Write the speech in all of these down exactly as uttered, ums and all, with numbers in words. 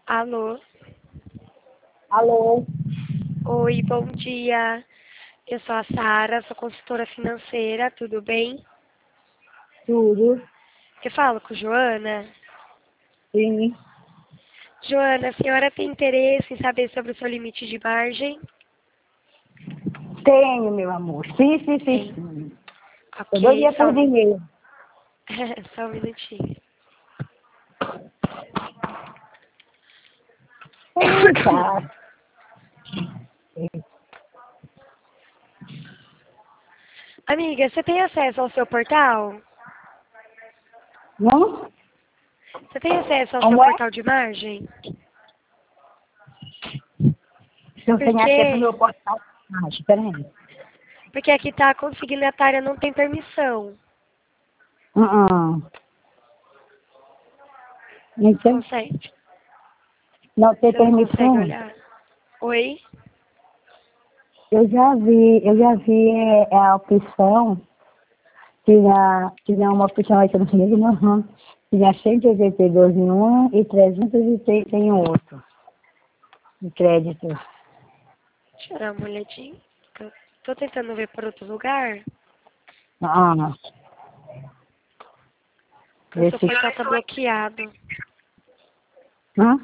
Alô? Alô? Oi, bom dia. Eu sou a Sara, sou consultora financeira, tudo bem? Tudo? Eu falo com Joana. Sim. Joana, a senhora tem interesse em saber sobre o seu limite de margem? Tenho, meu amor. Sim, sim, sim. Tem. sim. Eu dou Ok, dia só por um, dinheiro. só um minutinho. Eita. Amiga, você tem acesso ao seu portal? Não? Você tem acesso ao seu Como é? portal de margem? Se eu tenho acesso ao Porque, meu portal. Ah, espera aí. porque aqui tá a consignatária não tem permissão. Uh-uh. Então, Consegue? não tem Você não consegue permissão? olhar? Oi? Eu já vi, eu já vi é, é a opção, tinha, tinha uma opção aí que eu não sei não, tinha cento e oitenta e dois em um e trezentos e trinta em outro, de crédito. Deixa eu dar uma olhadinha. Eu tô tentando ver por outro lugar. Ah, Porque o seu esse... portal tá bloqueado. Hã?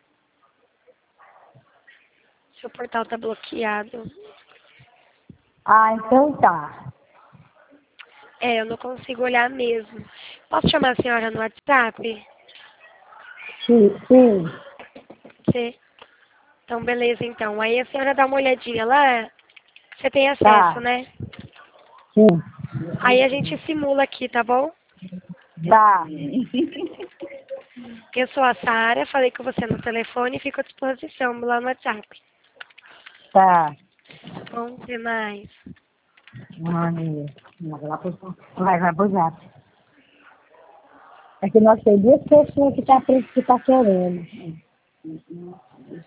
Seu portal tá bloqueado. Ah, então tá. É, eu não consigo olhar mesmo. Posso chamar a senhora no WhatsApp? Sim, sim, Você? Então, beleza, então. Aí a senhora dá uma olhadinha lá. Você tem acesso, tá, né? sim, Aí a gente simula aqui, tá bom? tá, Eu sou a Sara, falei com você no telefone e fico à disposição lá no WhatsApp. tá. Bom, até mais. Ai, vai lá pro, vai, vai pro zap. É que nós temos duas pessoas que tá, que tá querendo.